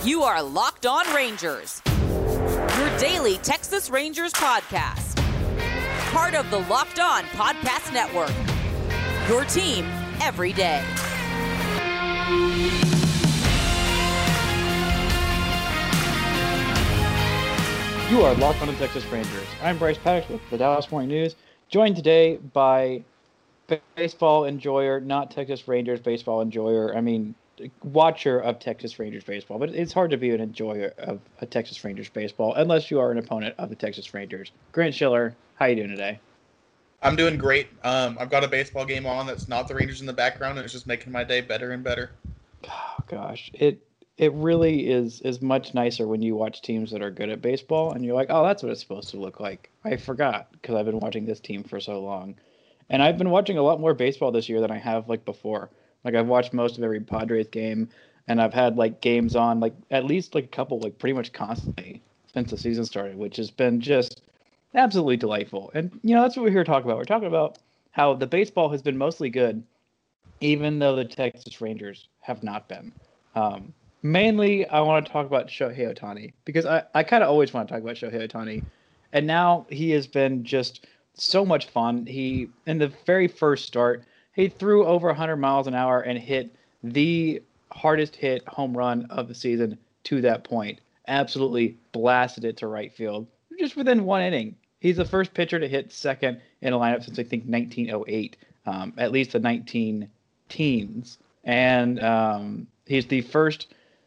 You are Locked On Rangers, your daily Texas Rangers podcast. Part of the Locked On Podcast Network, your team every day. You are Locked On to Texas Rangers. I'm Bryce Paddock with the Dallas Morning News, joined today by baseball enjoyer, not Texas Rangers baseball enjoyer. Watcher of Texas Rangers baseball, but it's hard to be an enjoyer of a Texas Rangers baseball unless you are an opponent of the Texas Rangers. Grant Schiller, how you doing today? I'm doing great. I've got a baseball game on that's not the Rangers in the background, and it's just making my day better and better. Oh, gosh, it really is much nicer when you watch teams that are good at baseball, and you're like, oh, that's what it's supposed to look like. I forgot because I've been watching this team for so long, and I've been watching a lot more baseball this year than I have before. I've watched most of every Padres game, and I've had games on at least a couple pretty much constantly since the season started, which has been just absolutely delightful. And that's what we're here to talk about. We're talking about how the baseball has been mostly good, even though the Texas Rangers have not been. Mainly, I want to talk about Shohei Ohtani because I kind of always want to talk about Shohei Ohtani, and now he has been just so much fun. He in the very first start. He threw over 100 miles an hour and hit the hardest hit home run of the season to that point. Absolutely blasted it to right field just within one inning. He's the first pitcher to hit second in a lineup since I think 1908, at least the 19 teens. And he's the first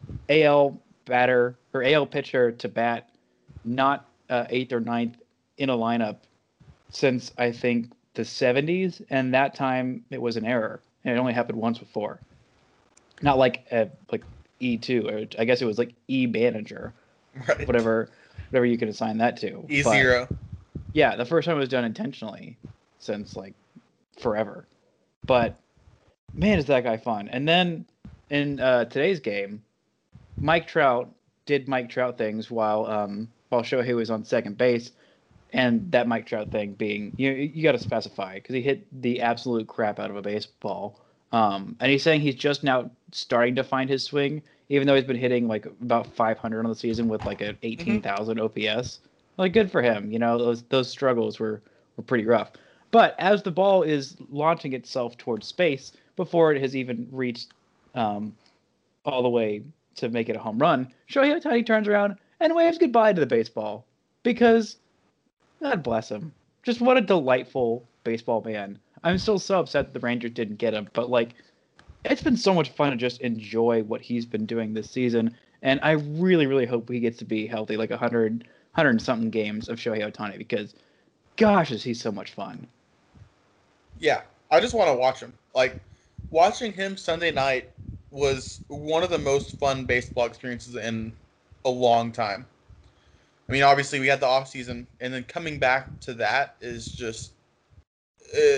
AL batter or AL pitcher to bat not eighth or ninth in a lineup since I think the 70s, and that time it was an error, and it only happened once before. Not like E2, or I guess it was E manager, right? Whatever you can assign that to. E0. Yeah, the first time it was done intentionally since forever. But man, is that guy fun! And then in today's game, Mike Trout did Mike Trout things while Shohei was on second base. And that Mike Trout thing being, you got to specify because he hit the absolute crap out of a baseball. And he's saying he's just now starting to find his swing, even though he's been hitting about 500 on the season with an 18,000 OPS. Good for him. Those struggles were pretty rough. But as the ball is launching itself towards space before it has even reached all the way to make it a home run, Shohei Ohtani turns around and waves goodbye to the baseball because God bless him. Just what a delightful baseball man. I'm still so upset that the Rangers didn't get him, but it's been so much fun to just enjoy what he's been doing this season, and I really, really hope he gets to be healthy, 100 and something games of Shohei Ohtani, because gosh, is he so much fun. Yeah, I just want to watch him. Watching him Sunday night was one of the most fun baseball experiences in a long time. Obviously we had the off season, and then coming back to that is just, you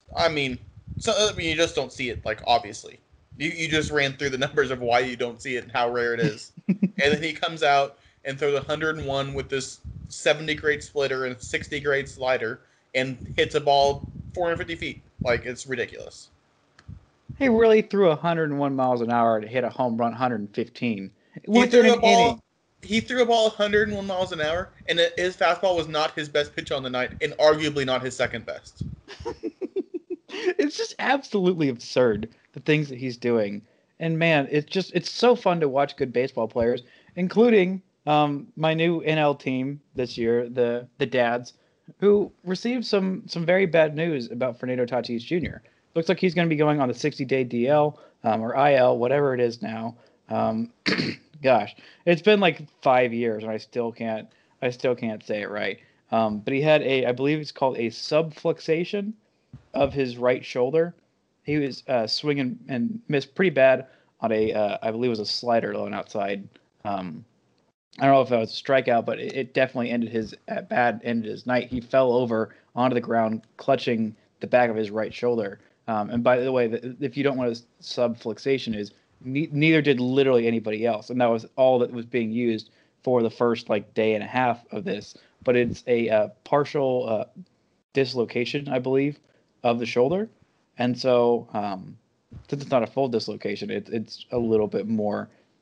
just don't see it. Obviously, you just ran through the numbers of why you don't see it and how rare it is. And then he comes out and throws 101 with this 70 grade splitter and 60 grade slider and hits a ball 450 feet. It's ridiculous. He really threw 101 miles an hour to hit a home run 115 within an inning. He threw a ball 101 miles an hour, and his fastball was not his best pitch on the night, and arguably not his second best. It's just absolutely absurd, the things that he's doing. And man, it's so fun to watch good baseball players, including my new NL team this year, the Dads, who received some very bad news about Fernando Tatis Jr. Looks like he's going to be going on the 60-day DL or IL, whatever it is now. Gosh, it's been 5 years and I still can't say it right. But he had I believe it's called a subluxation of his right shoulder. He was swinging and missed pretty bad on I believe it was a slider going outside. I don't know if that was a strikeout, but it definitely ended his night. He fell over onto the ground, clutching the back of his right shoulder. And by the way, if you don't know what a subluxation is, neither did literally anybody else, and that was all that was being used for the first day and a half of this. But it's a partial dislocation, I believe, of the shoulder, and so since it's not a full dislocation, it's a little bit more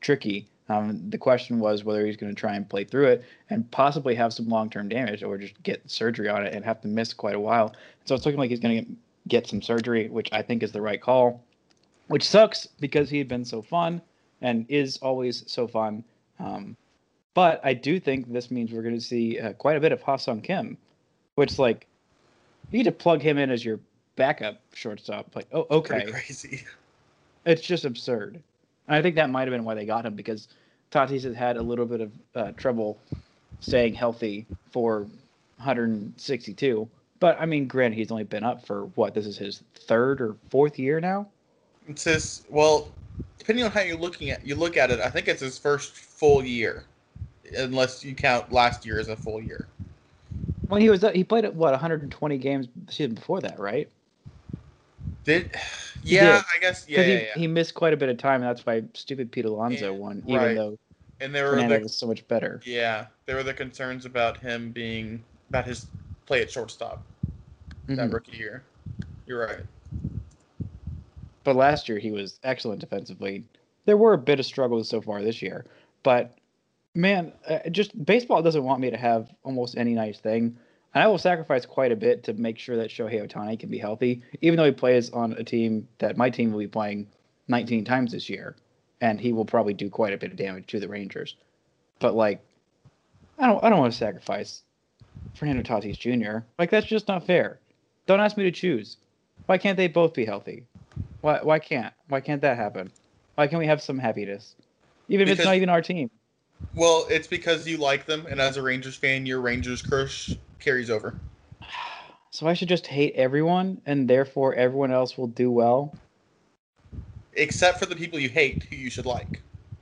tricky. The question was whether he's going to try and play through it and possibly have some long-term damage or just get surgery on it and have to miss quite a while. So it's looking like he's going to get some surgery, which I think is the right call, which sucks because he had been so fun and is always so fun. But I do think this means we're going to see quite a bit of Ha-Sung Kim, which, like, you need to plug him in as your backup shortstop. Like, oh, okay. Pretty crazy. It's just absurd. And I think that might have been why they got him, because Tatis has had a little bit of trouble staying healthy for 162. But, I mean, granted, he's only been up for, what, this is his third or fourth year now? It's his, well, depending on how you look at it, I think it's his first full year, unless you count last year as a full year. Well, he played at, what, 120 games the season before that, right? I guess, He missed quite a bit of time, and that's why stupid Pete Alonso won, even though Fernando was so much better. Yeah, there were the concerns about about his play at shortstop that rookie year. You're right. But last year he was excellent defensively. There were a bit of struggles so far this year, but man, just baseball doesn't want me to have almost any nice thing. And I will sacrifice quite a bit to make sure that Shohei Ohtani can be healthy, even though he plays on a team that my team will be playing 19 times this year, and he will probably do quite a bit of damage to the Rangers. But, like, I don't want to sacrifice Fernando Tatis Jr. Like, that's just not fair. Don't ask me to choose. Why can't they both be healthy? Why can't that happen? Why can't we have some happiness? Even if it's not even our team. Well, it's because you like them, and as a Rangers fan, your Rangers curse carries over. So I should just hate everyone, and therefore everyone else will do well? Except for the people you hate, who you should like.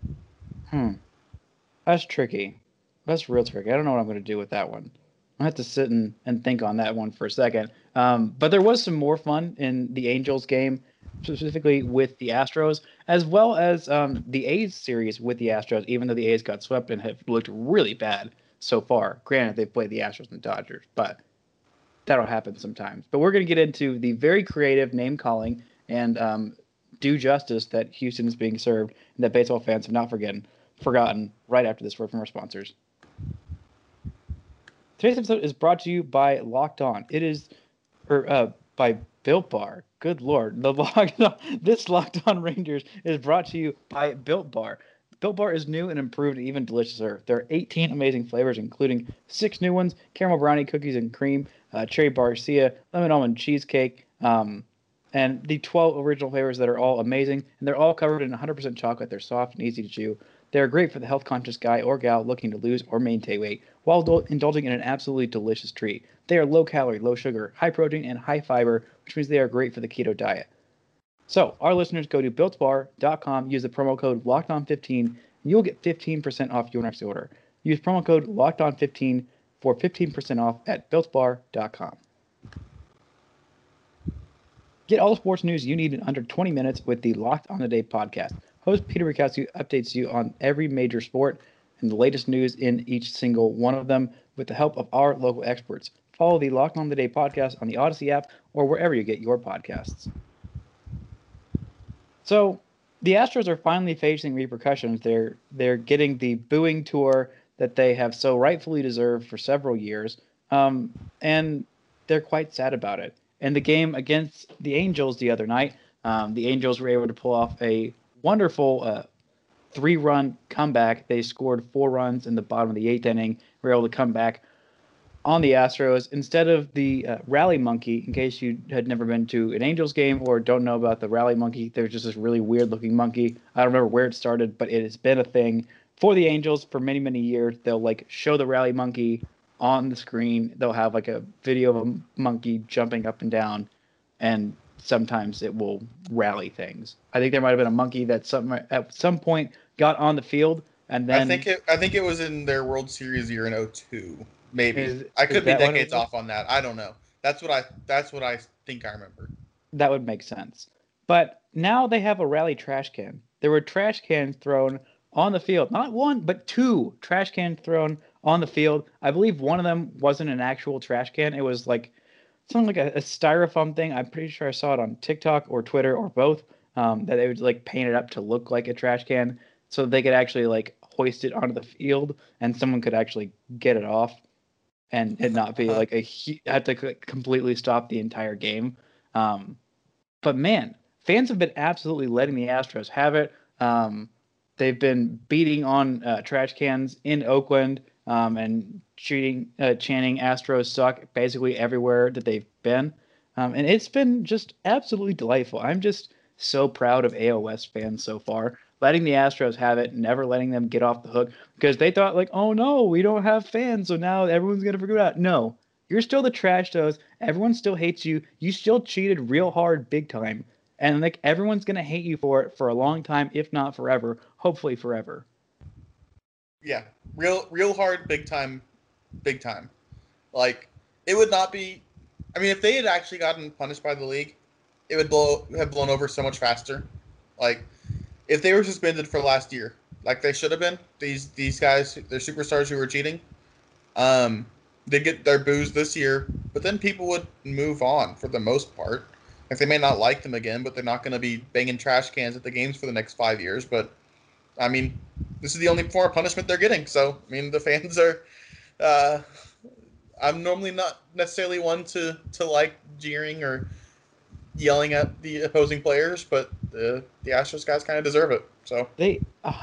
That's tricky. That's real tricky. I don't know what I'm going to do with that one. I have to sit and think on that one for a second. But there was some more fun in the Angels game, specifically with the Astros, as well as the A's series with the Astros, even though the A's got swept and have looked really bad so far. Granted, they've played the Astros and the Dodgers, but that'll happen sometimes. But we're going to get into the very creative name calling and due justice that Houston is being served and that baseball fans have not forgotten right after this word from our sponsors. Today's episode is brought to you by Locked On. It is, by Built Bar. Good Lord. This Locked On Rangers is brought to you by Built Bar. Built Bar is new and improved and even deliciouser. There are 18 amazing flavors, including 6 new ones: caramel brownie, cookies and cream, cherry barcia, lemon almond cheesecake, and the 12 original flavors that are all amazing. And they're all covered in 100% chocolate. They're soft and easy to chew. They're great for the health-conscious guy or gal looking to lose or maintain weight while indulging in an absolutely delicious treat. They are low-calorie, low-sugar, high-protein, and high-fiber, which means they are great for the keto diet. So, our listeners, go to BuiltBar.com, use the promo code LOCKEDON15, and you'll get 15% off your next order. Use promo code LOCKEDON15 for 15% off at BuiltBar.com. Get all the sports news you need in under 20 minutes with the Locked On Today podcast. Host Peter Bukowski updates you on every major sport and the latest news in each single one of them with the help of our local experts. Follow the Locked On Today podcast on the Odyssey app or wherever you get your podcasts. So, the Astros are finally facing repercussions. They're getting the booing tour that they have so rightfully deserved for several years, and they're quite sad about it. In the game against the Angels the other night, the Angels were able to pull off a wonderful 3-run comeback. They scored 4 runs in the bottom of the 8th inning. Were able to come back on the Astros instead of the rally monkey. In case you had never been to an Angels game or don't know about the rally monkey, there's just this really weird looking monkey. I don't remember where it started, but it has been a thing for the Angels for many, many years. They'll like show the rally monkey on the screen. They'll have like a video of a monkey jumping up and down, and sometimes it will rally things. I think there might have been a monkey that at some point got on the field, and then I think it was in their World Series year in 2002. Maybe I could be decades off on that. I don't know. That's what I think I remember. That would make sense. But now they have a rally trash can. There were trash cans thrown on the field. Not one, but 2 trash cans thrown on the field. I believe one of them wasn't an actual trash can. It was like something like a styrofoam thing. I'm pretty sure I saw it on TikTok or Twitter or both, that they would like paint it up to look like a trash can. so they could actually like hoist it onto the field and someone could actually get it off and it not be like have to completely stop the entire game. But man, fans have been absolutely letting the Astros have it. They've been beating on trash cans in Oakland and chanting Astros suck basically everywhere that they've been. And it's been just absolutely delightful. I'm just so proud of AOS fans so far, letting the Astros have it, never letting them get off the hook because they thought like, oh no, we don't have fans, so now everyone's gonna forget about it. No, you're still the trash toes. Everyone still hates you. You still cheated real hard, big time, and like everyone's gonna hate you for it for a long time, if not forever. Hopefully forever. Yeah, real hard, big time. Like it would not be. I mean, if they had actually gotten punished by the league, it would have blown over so much faster. Like, if they were suspended for last year, like they should have been, these guys, they're superstars who were cheating, they get their boos this year, but then people would move on for the most part. Like, they may not like them again, but they're not going to be banging trash cans at the games for the next 5 years. But, I mean, this is the only form of punishment they're getting. So, I mean, the fans are... I'm normally not necessarily one to like jeering or yelling at the opposing players, but the Astros guys kind of deserve it. So they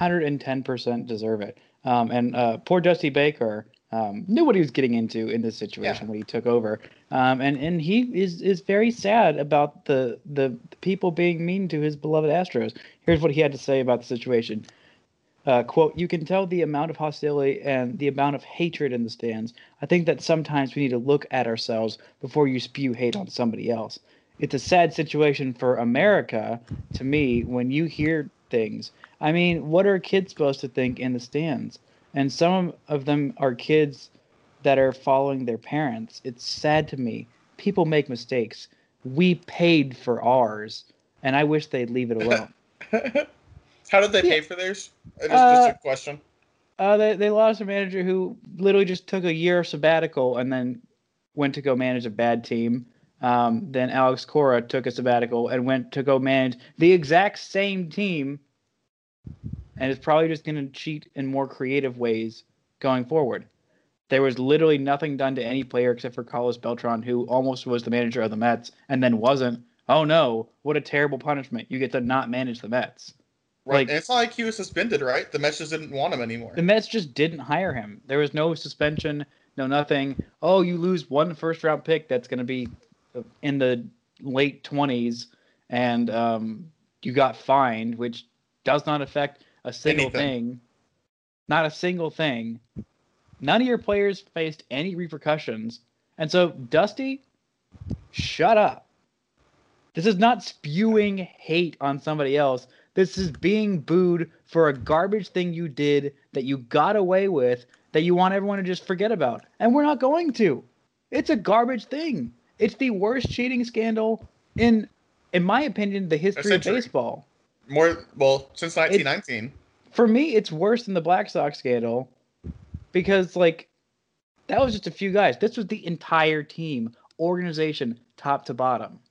110% deserve it. And poor Dusty Baker knew what he was getting into in this situation when he took over. And he is very sad about the people being mean to his beloved Astros. Here's what he had to say about the situation. Quote, "You can tell the amount of hostility and the amount of hatred in the stands. I think that sometimes we need to look at ourselves before you spew hate on somebody else. It's a sad situation for America, to me, when you hear things. I mean, what are kids supposed to think in the stands? And some of them are kids that are following their parents. It's sad to me. People make mistakes. We paid for ours, and I wish they'd leave it alone." How did they pay for theirs? Just a question. They lost a manager who literally just took a year sabbatical and then went to go manage a bad team. Then Alex Cora took a sabbatical and went to go manage the exact same team and is probably just going to cheat in more creative ways going forward. There was literally nothing done to any player except for Carlos Beltran, who almost was the manager of the Mets and then wasn't. Oh no, what a terrible punishment. You get to not manage the Mets. Right, and it's not like he was suspended, right? The Mets just didn't want him anymore. The Mets just didn't hire him. There was no suspension, no nothing. Oh, you lose one first-round pick that's going to be in the late 20s, and you got fined, which does not affect a single thing. Not a single thing. None of your players faced any repercussions. And so, Dusty, shut up. This is not spewing hate on somebody else. This is being booed for a garbage thing you did that you got away with that you want everyone to just forget about. And we're not going to. It's a garbage thing. It's the worst cheating scandal in my opinion, the history of baseball. Since 1919. For me, it's worse than the Black Sox scandal because, like, that was just a few guys. This was the entire team, organization, top to bottom,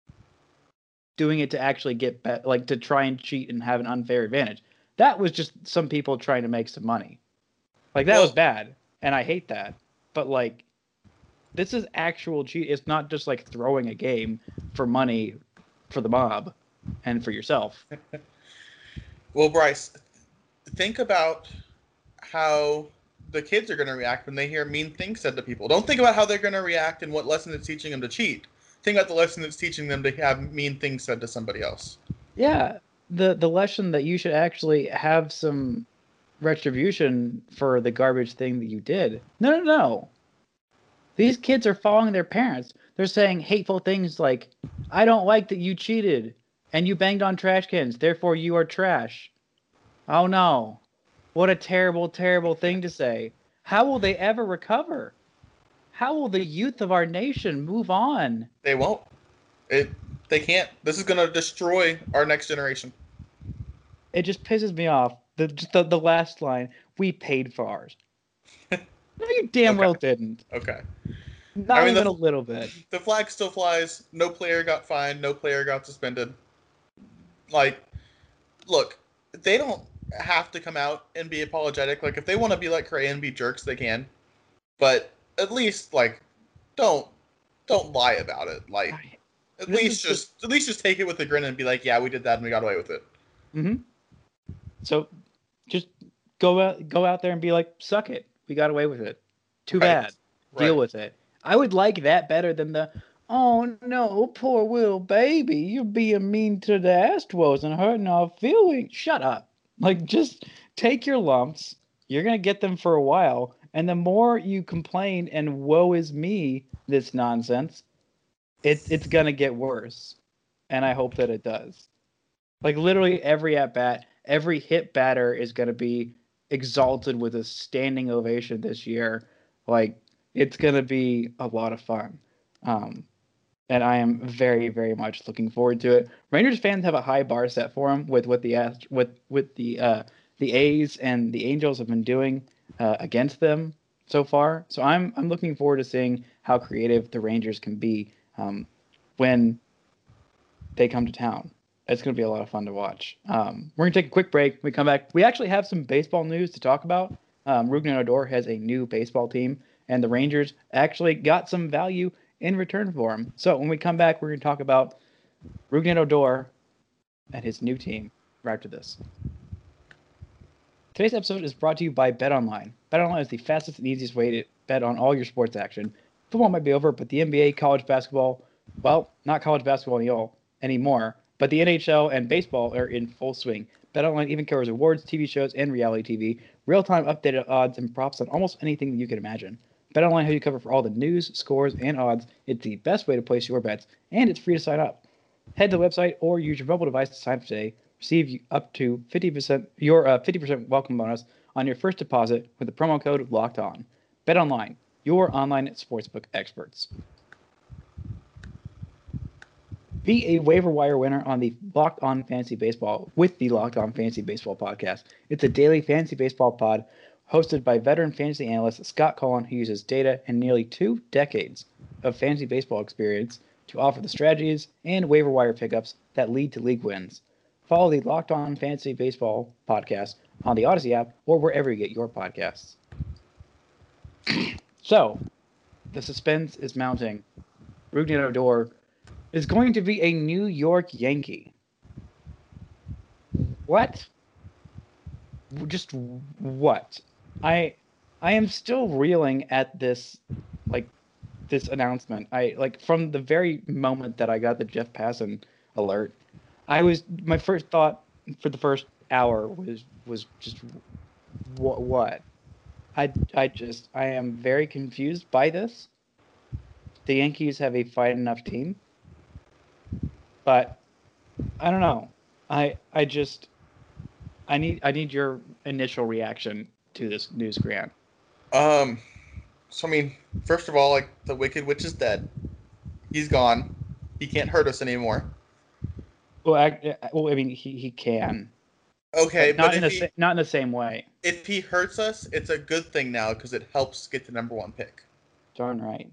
doing it to actually get to try and cheat and have an unfair advantage. That was just some people trying to make some money. Like, that was bad, and I hate that. But, like, this is actual cheat. It's not just, like, throwing a game for money for the mob and for yourself. Well, Bryce, think about how the kids are going to react when they hear mean things said to people. Don't think about how they're going to react and what lesson it's teaching them to cheat. Think about the lesson it's teaching them to have mean things said to somebody else. Yeah, the lesson that you should actually have some retribution for the garbage thing that you did. No. These kids are following their parents. They're saying hateful things like, "I don't like that you cheated and you banged on trash cans, therefore you are trash." Oh no. What a terrible, terrible thing to say. How will they ever recover? How will the youth of our nation move on? They won't. They can't. This is going to destroy our next generation. It just pisses me off. The last line, "We paid for ours." No, you damn well didn't. Okay. Not even a little bit. The flag still flies. No player got fined. No player got suspended. Like, look, they don't. have to come out and be apologetic. Like if they want to be like Correa and be jerks, they can. But at least like don't lie about it. Like at least just take it with a grin and be like, yeah, we did that and we got away with it. Mm-hmm. So just go out there and be like, suck it. We got away with it. Too bad. Deal with it. I would like that better than the, oh no, poor Will baby, you're being mean to the Astros and hurting our feelings. Shut up. Like, just take your lumps. You're going to get them for a while. And the more you complain and woe is me this nonsense, it's going to get worse. And I hope that it does. Like, literally every at-bat, every hit batter is going to be exalted with a standing ovation this year. Like, it's going to be a lot of fun. And I am very, very much looking forward to it. Rangers fans have a high bar set for them with what the A's and the Angels have been doing against them so far. So I'm looking forward to seeing how creative the Rangers can be when they come to town. It's going to be a lot of fun to watch. We're going to take a quick break. When we come back, we actually have some baseball news to talk about. Rougned Odor has a new baseball team, and the Rangers actually got some value in return for him. So when we come back, we're going to talk about Rougned Odor and his new team right after this. Today's episode is brought to you by BetOnline. BetOnline is the fastest and easiest way to bet on all your sports action. Football might be over, but the NBA, college basketball, well, not college basketball anymore, but the NHL and baseball are in full swing. BetOnline even covers awards, TV shows, and reality TV, real-time updated odds and props on almost anything that you can imagine. BetOnline has you covered for all the news, scores, and odds. It's the best way to place your bets, and it's free to sign up. Head to the website or use your mobile device to sign up today. Receive up to 50% welcome bonus on your first deposit with the promo code LOCKEDON. BetOnline, your online sportsbook experts. Be a waiver wire winner on the Locked On Fantasy Baseball with the Locked On Fantasy Baseball podcast. It's a daily fantasy baseball pod hosted by veteran fantasy analyst Scott Cullen, who uses data and nearly 2 decades of fantasy baseball experience to offer the strategies and waiver wire pickups that lead to league wins. Follow the Locked On Fantasy Baseball podcast on the Odyssey app or wherever you get your podcasts. So, the suspense is mounting. Rougned Odor is going to be a New York Yankee. What? Just what? I am still reeling at this announcement. From the very moment that I got the Jeff Passan alert, my first thought for the first hour was just what? I am very confused by this. The Yankees have a fight enough team, but I don't know. I need your initial reaction to this news, Grant. So I mean, first of all, like the Wicked Witch is dead. He's gone. He can't hurt us anymore. Well, I mean, he can. Okay, but not in the same way. If he hurts us, it's a good thing now because it helps get the number 1 pick. Darn right.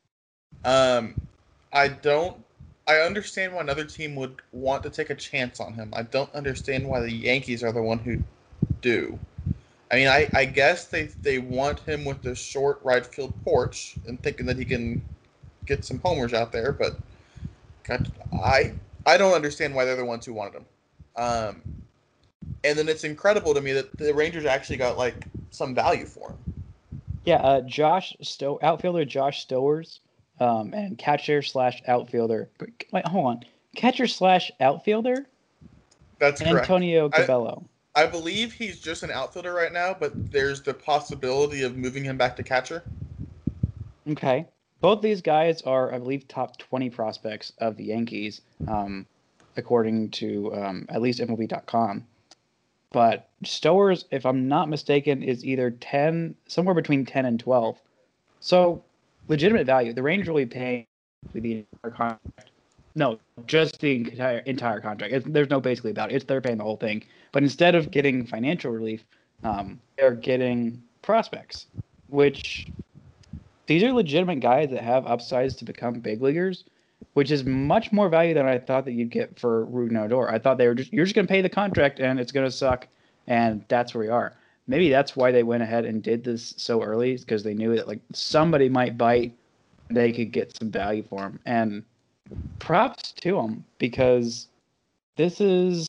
I understand why another team would want to take a chance on him. I don't understand why the Yankees are the one who do. I mean, I guess they want him with the short right field porch and thinking that he can get some homers out there, but God, I don't understand why they're the ones who wanted him. And then it's incredible to me that the Rangers actually got like some value for him. Yeah, outfielder Josh Stowers, and catcher/outfielder. Wait, hold on. Catcher/outfielder? That's correct. Antonio Cabello. I believe he's just an outfielder right now, but there's the possibility of moving him back to catcher. Okay. Both these guys are, I believe, top 20 prospects of the Yankees, according to at least MLB.com. But Stowers, if I'm not mistaken, is either somewhere between 10 and 12. So, legitimate value. The Rangers will be paying the entire contract. No, just the entire contract. There's no basically about it. They're paying the whole thing. But instead of getting financial relief, they're getting prospects, which these are legitimate guys that have upsides to become big leaguers, which is much more value than I thought that you'd get for Rougned Odor. I thought you're just going to pay the contract and it's going to suck And that's where we are. Maybe that's why they went ahead and did this so early, because they knew that like somebody might bite, they could get some value for him. And props to them, because this is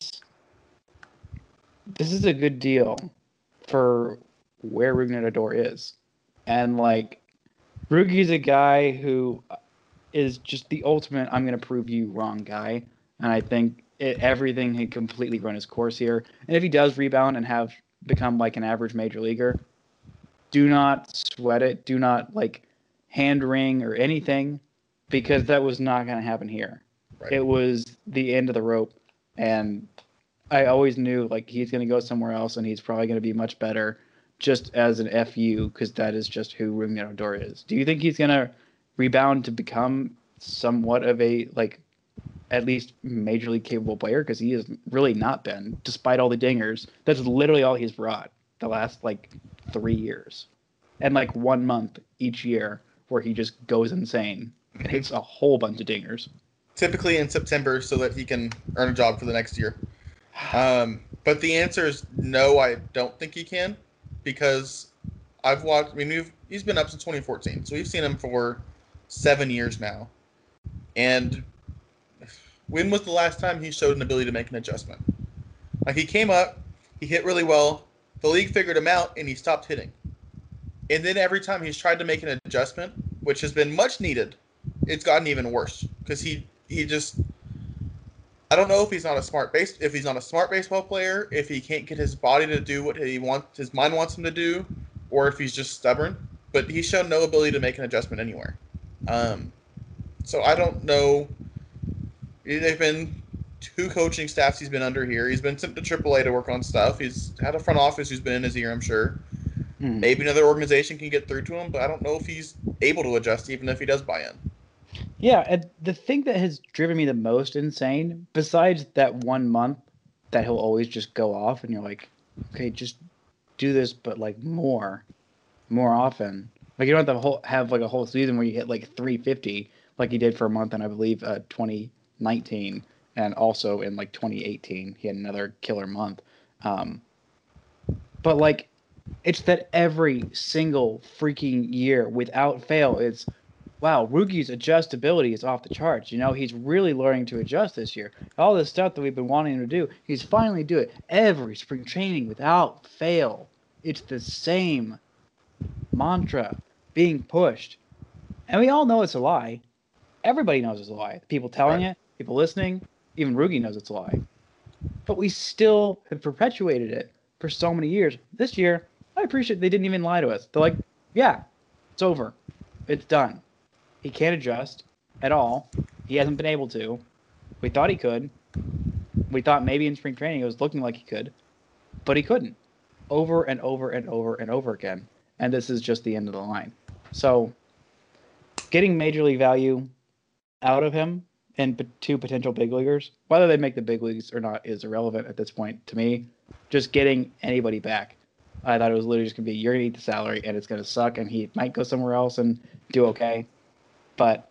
a good deal for where Rougned Odor is. And like Rugi's a guy who is just the ultimate I'm going to prove you wrong guy. And I think everything had completely run his course here. And if he does rebound and have become like an average major leaguer, do not sweat it. Do not like hand wring or anything, because that was not going to happen here. Right. It was the end of the rope. And I always knew like he's going to go somewhere else and he's probably going to be much better, just as an FU, because that is just who Rougned Odor is. Do you think he's going to rebound to become somewhat of a like at least major league capable player? Because he has really not been, despite all the dingers. That's literally all he's brought the last like 3 years, and like 1 month each year where he just goes insane and hits a whole bunch of dingers. Typically in September, so that he can earn a job for the next year. But the answer is no, I don't think he can, because I've watched. I mean, he's been up since 2014, so we've seen him for 7 years now. And when was the last time he showed an ability to make an adjustment? Like, he came up, he hit really well, the league figured him out, and he stopped hitting. And then every time he's tried to make an adjustment, which has been much needed, it's gotten even worse, because he just, I don't know if he's not a smart baseball player, if he can't get his body to do what his mind wants him to do, or if he's just stubborn. But he's shown no ability to make an adjustment anywhere. So I don't know. They've been 2 coaching staffs he's been under here. He's been sent to AAA to work on stuff. He's had a front office who's been in his ear, I'm sure. Maybe another organization can get through to him, but I don't know if he's able to adjust, even if he does buy in. Yeah, and the thing that has driven me the most insane, besides that 1 month that he'll always just go off, and you're like, okay, just do this, but like more often. Like, you don't have to have like a whole season where you hit like 350, like he did for a month in, I believe, 2019, and also in like 2018, he had another killer month. But like, it's that every single freaking year, without fail, it's, wow, Rugi's adjustability is off the charts. You know, he's really learning to adjust this year. All this stuff that we've been wanting him to do, he's finally doing it. Every spring training, without fail, it's the same mantra being pushed. And we all know it's a lie. Everybody knows it's a lie. People telling it, people listening, even Rugi knows it's a lie. But we still have perpetuated it for so many years. This year, I appreciate they didn't even lie to us. They're like, yeah, it's over. It's done. He can't adjust at all. He hasn't been able to. We thought he could. We thought maybe in spring training it was looking like he could. But he couldn't. Over and over and over and over again. And this is just the end of the line. So, getting major league value out of him and 2 potential big leaguers, whether they make the big leagues or not is irrelevant at this point to me. Just getting anybody back. I thought it was literally just going to be, you're going to eat the salary and it's going to suck, and he might go somewhere else and do okay. But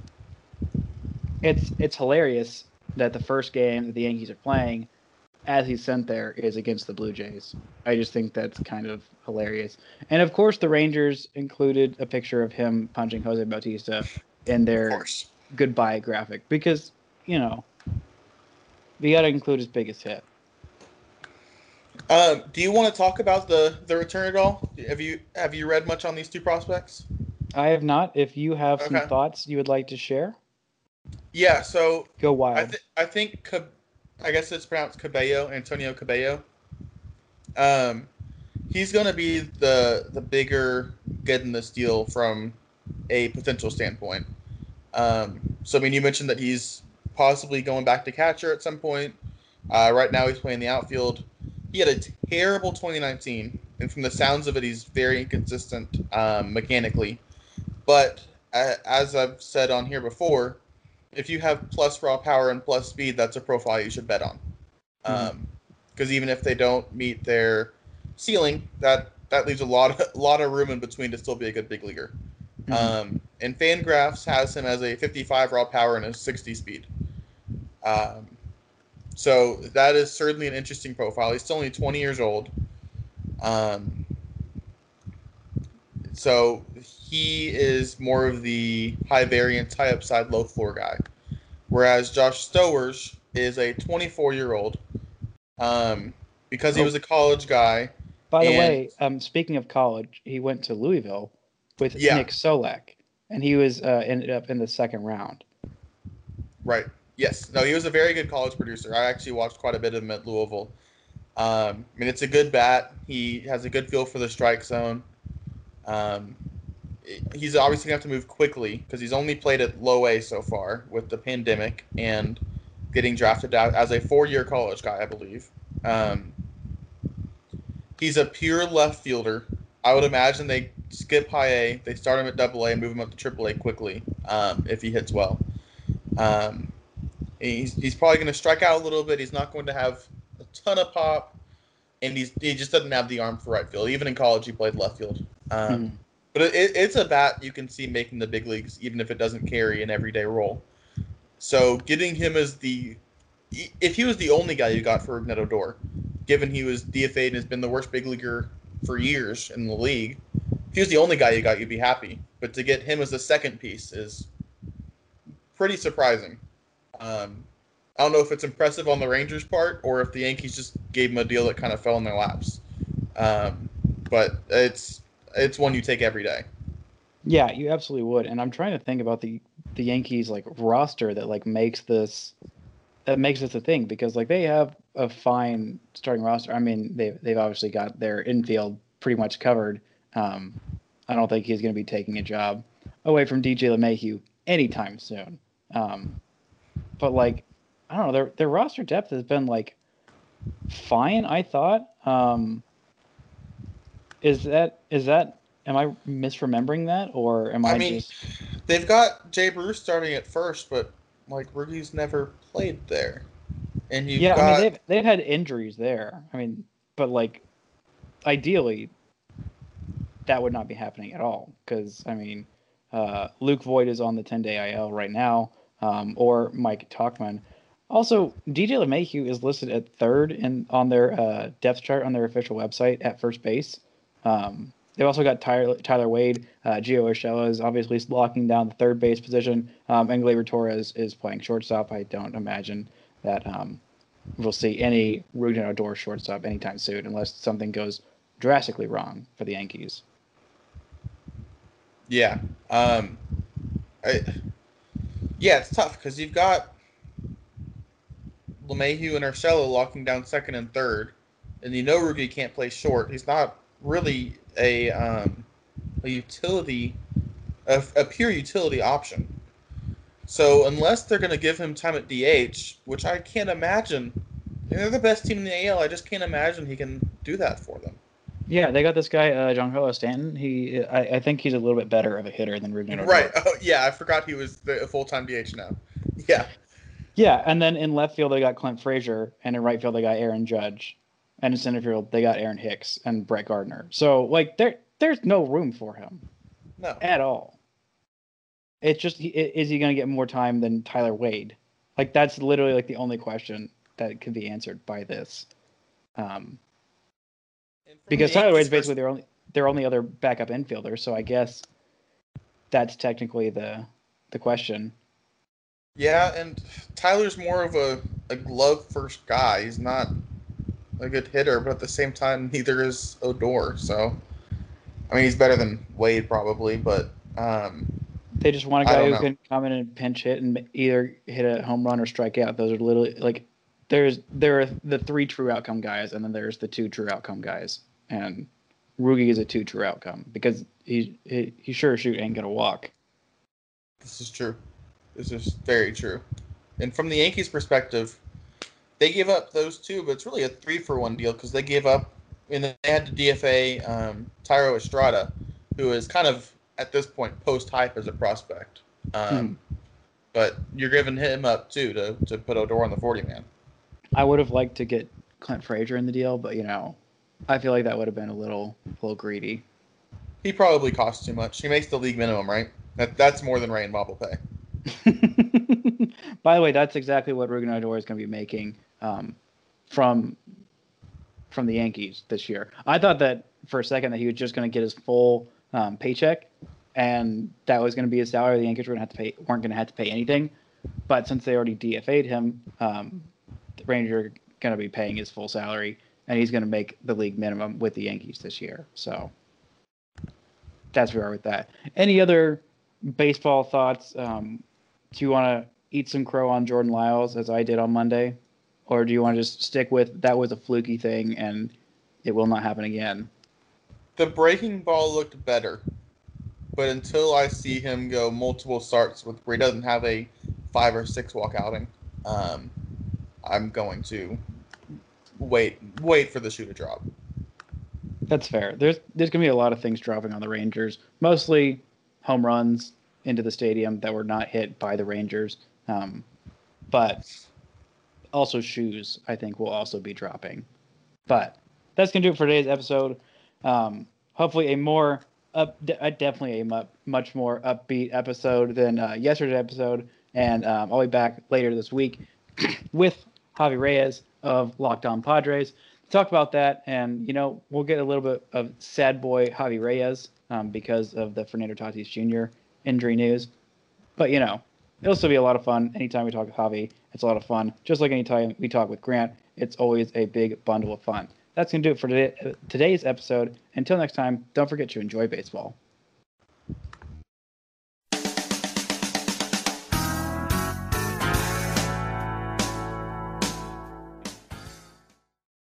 it's hilarious that the first game that the Yankees are playing, as he's sent there, is against the Blue Jays. I just think that's kind of hilarious. And of course, the Rangers included a picture of him punching Jose Bautista in their goodbye graphic, because, you know, we got to include his biggest hit. Do you want to talk about the return at all? Have you read much on these 2 prospects? I have not. If you have some thoughts you would like to share. Yeah, so go wild. I think I guess it's pronounced Cabello, Antonio Cabello. He's going to be the bigger get in this deal from a potential standpoint. So I mean, you mentioned that he's possibly going back to catcher at some point. Right now he's playing the outfield. He had a terrible 2019, and from the sounds of it, he's very inconsistent mechanically. But as I've said on here before, if you have plus raw power and plus speed, that's a profile you should bet on. Because even if they don't meet their ceiling, that leaves a lot of room in between to still be a good big leaguer. And Fangraphs has him as a 55 raw power and a 60 speed. So that is certainly an interesting profile. He's still only 20 years old. So he is more of the high variance, high upside, low floor guy. Whereas Josh Stowers is a 24-year-old. Because he was a college guy. By the way, speaking of college, he went to Louisville with Nick Solak, and he was ended up in the second round. Right. Yes. No, he was a very good college producer. I actually watched quite a bit of him at Louisville. I mean, it's a good bat. He has a good feel for the strike zone. He's obviously going to have to move quickly because he's only played at low A so far with the pandemic and getting drafted out as a 4-year college guy, I believe. He's a pure left fielder. I would imagine they skip high A, they start him at double A and move him up to triple A quickly if he hits well. He's probably going to strike out a little bit. He's not going to have a ton of pop, and he just doesn't have the arm for right field. Even in college, he played left field. But it's a bat you can see making the big leagues, even if it doesn't carry an everyday role. So getting him as if he was the only guy you got for Rougned Odor, given he was DFA'd and has been the worst big leaguer for years in the league, if he was the only guy you got, you'd be happy. But to get him as the second piece is pretty surprising. I don't know if it's impressive on the Rangers' part or if the Yankees just gave him a deal that kind of fell in their laps. But it's one you take every day. Yeah, you absolutely would. And I'm trying to think about the Yankees roster that makes this a thing, because they have a fine starting roster. I mean, they've obviously got their infield pretty much covered. I don't think he's going to be taking a job away from DJ LeMahieu anytime soon. But I don't know, their roster depth has been fine, I thought. Is that am I misremembering that, or am I just... They've got Jay Bruce starting at first, but Rudy's never played there. And I mean, they've had injuries there. I mean, but ideally that would not be happening at all, because I mean, Luke Voigt is on the 10-day IL right now, or Mike Tauchman. Also, DJ LeMahieu is listed at third on their depth chart on their official website at first base. They've also got Tyler Wade. Gio Urshela is obviously locking down the third base position. And Gleyber Torres is playing shortstop. I don't imagine that we'll see any Rougned Odor shortstop anytime soon, unless something goes drastically wrong for the Yankees. Yeah. It's tough because you've got LeMahieu and Urshela locking down second and third, and Rudy can't play short. He's not really a utility, a pure utility option. So unless they're going to give him time at DH, which I can't imagine, they're the best team in the AL. I just can't imagine he can do that for them. Yeah, they got this guy Giancarlo Stanton. I think he's a little bit better of a hitter than Rougned Odor. Right. Oh yeah, I forgot he was a full-time DH now. Yeah. Yeah, and then in left field they got Clint Frazier, and in right field they got Aaron Judge. And in center field, they got Aaron Hicks and Brett Gardner. So, there's no room for him. No. At all. It's just, is he going to get more time than Tyler Wade? That's literally, the only question that could be answered by this. Because Tyler Wade's basically their only other backup infielder, so I guess that's technically the question. Yeah, and Tyler's more of a glove-first guy. He's not a good hitter, but at the same time, neither is Odor. So, I mean, he's better than Wade probably, but they just want a guy who can come in and pinch hit and either hit a home run or strike out. Those are literally there are the 3 true outcome guys, and then there's the 2 true outcome guys. And Rugi is a 2 true outcome because he sure as shoot ain't gonna walk. This is true. This is very true. And from the Yankees' perspective, they gave up those 2, but it's really a 3-for-1 deal because they gave up, and they had to DFA Thairo Estrada, who is kind of, at this point, post-hype as a prospect. But you're giving him up, too, to put Odor on the 40-man. I would have liked to get Clint Frazier in the deal, but, I feel like that would have been a little greedy. He probably costs too much. He makes the league minimum, right? That's more than Ray and Bob will pay. By the way, that's exactly what Ruben Odor is going to be making from the Yankees this year. I thought that for a second that he was just going to get his full paycheck, and that was going to be his salary. The Yankees weren't going to have to pay anything. But since they already DFA'd him, the Rangers are going to be paying his full salary, and he's going to make the league minimum with the Yankees this year. So that's where we are with that. Any other baseball thoughts? Do you want to eat some crow on Jordan Lyles as I did on Monday? Or do you want to just stick with that was a fluky thing and it will not happen again? The breaking ball looked better. But until I see him go multiple starts where he doesn't have a 5 or 6 walk outing, I'm going to wait for the shoe to drop. That's fair. There's going to be a lot of things dropping on the Rangers, mostly home runs into the stadium that were not hit by the Rangers. But also shoes, I think, will also be dropping. But that's going to do it for today's episode. Hopefully definitely a much more upbeat episode than yesterday's episode. And I'll be back later this week with Javi Reyes of Locked On Padres to talk about that. And, we'll get a little bit of sad boy Javi Reyes because of the Fernando Tatis Jr. injury news. But, it'll still be a lot of fun. Anytime we talk with Javi, it's a lot of fun. Just like anytime we talk with Grant, it's always a big bundle of fun. That's going to do it for today's episode. Until next time, don't forget to enjoy baseball.